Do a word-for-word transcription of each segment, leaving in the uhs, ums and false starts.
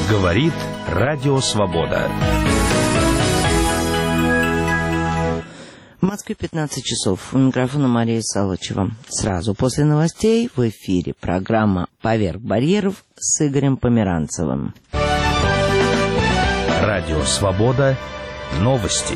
Говорит Радио Свобода. В Москве пятнадцать часов. У микрофона Мария Салычева. Сразу после новостей в эфире программа «Поверх барьеров» с Игорем Померанцевым. Радио Свобода. Новости.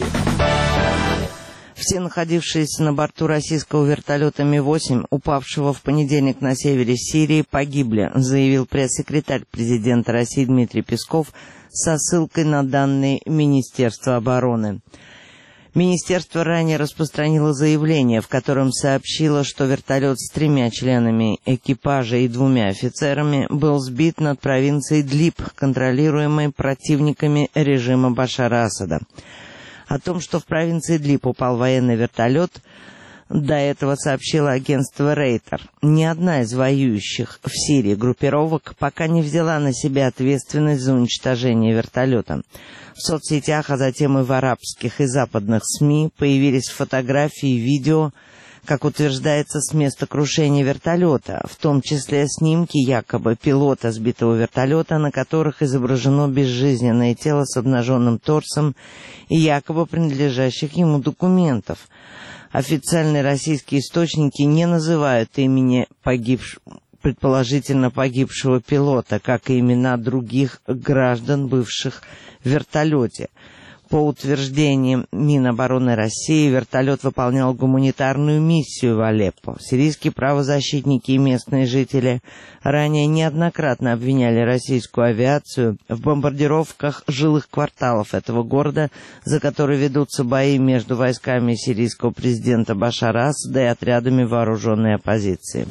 Все находившиеся на борту российского вертолета Ми восемь, упавшего в понедельник на севере Сирии, погибли, заявил пресс-секретарь президента России Дмитрий Песков со ссылкой на данные Министерства обороны. Министерство ранее распространило заявление, в котором сообщило, что вертолет с тремя членами экипажа и двумя офицерами был сбит над провинцией Идлиб, контролируемой противниками режима Башара Асада. О том, что в провинции Идлиб упал военный вертолет, до этого сообщило агентство Рейтер. Ни одна из воюющих в Сирии группировок пока не взяла на себя ответственность за уничтожение вертолета. В соцсетях, а затем и в арабских и западных СМИ появились фотографии и видео, как утверждается, с места крушения вертолета, в том числе снимки якобы пилота сбитого вертолета, на которых изображено безжизненное тело с обнаженным торсом и якобы принадлежащих ему документов. Официальные российские источники не называют имени погибшего, предположительно погибшего пилота, как и имена других граждан, бывших в вертолете. По утверждениям Минобороны России, вертолет выполнял гуманитарную миссию в Алеппо. Сирийские правозащитники и местные жители ранее неоднократно обвиняли российскую авиацию в бомбардировках жилых кварталов этого города, за которые ведутся бои между войсками сирийского президента Башара Асада и отрядами вооруженной оппозиции.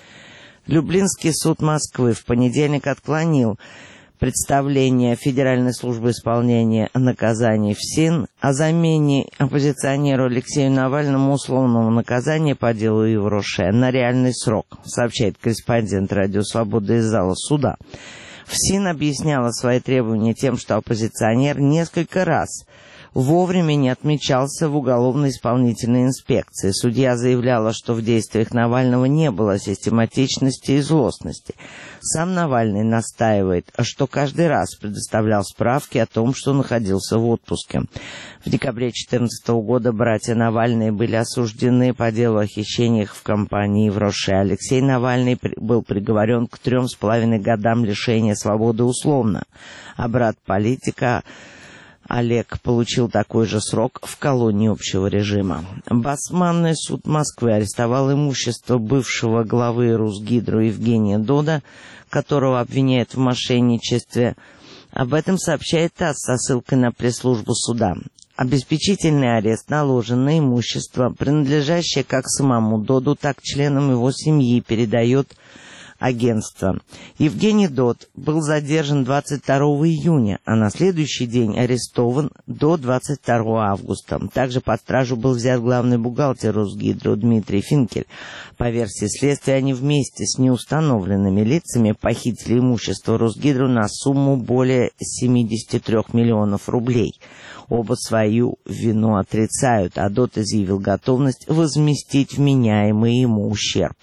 Люблинский суд Москвы в понедельник отклонил представление Федеральной службы исполнения наказаний ФСИН о замене оппозиционеру Алексею Навальному условного наказания по делу Ивроше на реальный срок, сообщает корреспондент Радио Свобода из зала суда. ФСИН объясняла свои требования тем, что оппозиционер несколько раз вовремя не отмечался в уголовно-исполнительной инспекции. Судья заявляла, что в действиях Навального не было систематичности и злостности. Сам Навальный настаивает, что каждый раз предоставлял справки о том, что находился в отпуске. В декабре две тысячи четырнадцатого года братья Навальные были осуждены по делу о хищениях в компании Ивроше. Алексей Навальный был приговорен к трем с половиной годам лишения свободы условно, а брат политика Олег получил такой же срок в колонии общего режима. Басманный суд Москвы арестовал имущество бывшего главы Русгидро Евгения Дода, которого обвиняют в мошенничестве. Об этом сообщает ТАСС со ссылкой на пресс-службу суда. Обеспечительный арест наложен на имущество, принадлежащее как самому Доду, так и членам его семьи, передает агентство. Евгений Дод был задержан двадцать второго июня, а на следующий день арестован до двадцать второго августа. Также под стражу был взят главный бухгалтер Русгидро Дмитрий Финкель. По версии следствия, они вместе с неустановленными лицами похитили имущество Русгидро на сумму более семьдесят три миллионов рублей. Оба свою вину отрицают, а Дод изъявил готовность возместить вменяемый ему ущерб.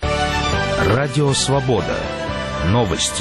Радио Свобода. Новости.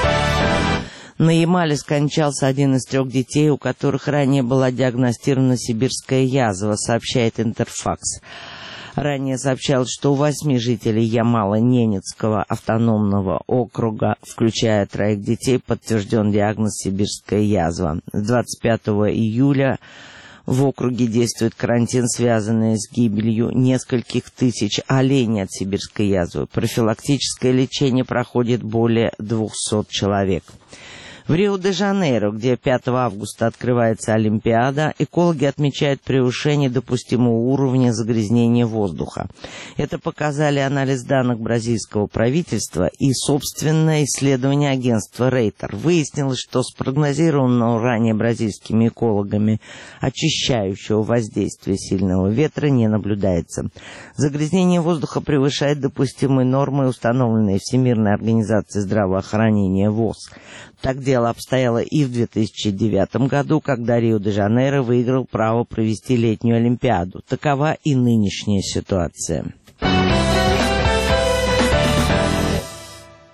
На Ямале скончался один из трех детей, у которых ранее была диагностирована сибирская язва, сообщает Интерфакс. Ранее сообщалось, что у восьми жителей Ямало-Ненецкого автономного округа, включая троих детей, подтвержден диагноз сибирская язва. С двадцать пятого июля в округе действует карантин, связанный с гибелью нескольких тысяч оленей от сибирской язвы. Профилактическое лечение проходит более двухсот человек. В Рио-де-Жанейро, где пятого августа открывается Олимпиада, экологи отмечают превышение допустимого уровня загрязнения воздуха. Это показали анализ данных бразильского правительства и собственное исследование агентства Рейтер. Выяснилось, что с прогнозированного ранее бразильскими экологами очищающего воздействия сильного ветра не наблюдается. Загрязнение воздуха превышает допустимые нормы, установленные Всемирной организацией здравоохранения ВОЗ. Так дело обстояло и в две тысячи девятом году, когда Рио-де-Жанейро выиграл право провести летнюю Олимпиаду. Такова и нынешняя ситуация.